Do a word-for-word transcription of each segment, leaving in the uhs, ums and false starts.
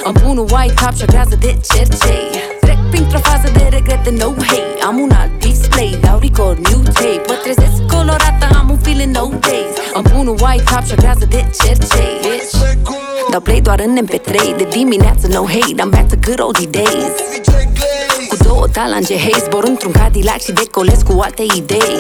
Îmi pun un white top și agrează de cercei. Trec printr-o fază de regret, de no hate. Am un alt display, dau record, new tape. Mă trezesc colorată, am un feeling no days. Îmi pun un white top și agrează de cercei. Bitch, dau play doar în M P trei. De dimineață no hate, I'm back to good old days. Cu două talange, hey, zbor într-un Cadillac și decolez cu alte idei.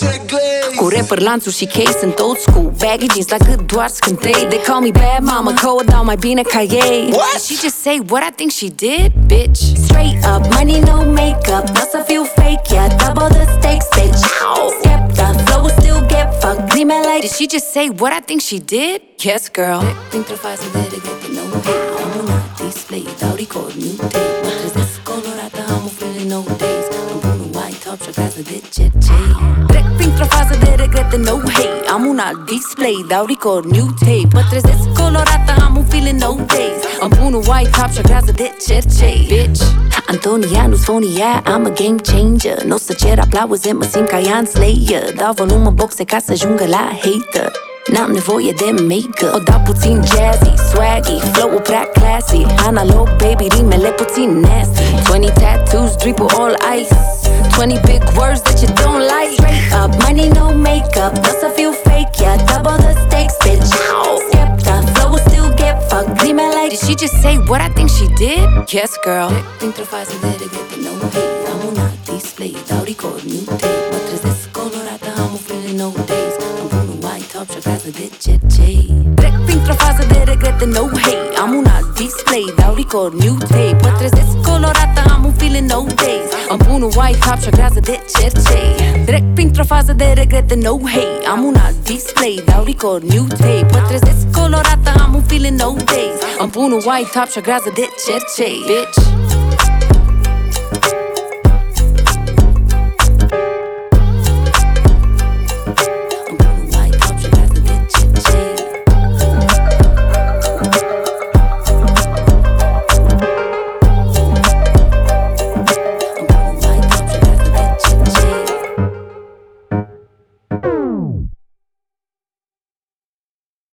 Cu rapper, lanțuri și case, sunt old school. Baggy jeans la cât doar scântei. They call me bad mama, că o dau mai bine ca ei. Did she just say what I think she did, bitch? Straight up, money, no makeup. N-o să fiu fake, yeah, double the stakes, bitch. Stepped up, flow will still get fucked. Glime like, did she just say what I think she did? Yes, girl. Dintr-o fază de regret, no hate. Am un alt display, dau record, new tape. Mă trezesc colorată, am un feeling no days. Îmi pun un white top și o casă de cercei. Trec printr-o fază de regret, no hate. Am un alt display, dau record, new tape. Mă trezesc colorată, am un feeling no days. Îmi pun un white top și o casă de cercei. Bitch, Antonia, nu-s phony, yeah, I'm a game changer. N-o să cer aplauze, mă simt ca Ian Slayer. Dau volum în boxe ca să ajungă la hater. N-am nevoie de make-up. O dau puțin jazzy, swaggy, flow-ul prea classy. Analog, baby, rimele puțin nasty. Twenty tattoos, drip all ice. Twenty big words that you don't like. Straight up, money, no makeup. N-o să fiu fake, yeah, double the stakes, bitch. Stepped up, flow will still get fucked. Glime like, did she just say what I think she did? Yes, girl. Dintr-o fază de regret, no hate. Am un alt display, dau record, new tape. Mă trezesc colorată, am un feeling no days. Top și o casă de cercei. Trec printr-o fază de regret, no hate. Am un alt display, dau record, new tape. Mă trezesc colorată, am un feeling no days. Îmi pun un white top și o casă de cercei. Trec printr-o fază de regret, no hate. Am un alt display, dau record, new tape. Mă trezesc colorată, am un feeling no days. Îmi pun un white top și o casă de cercei. Bitch,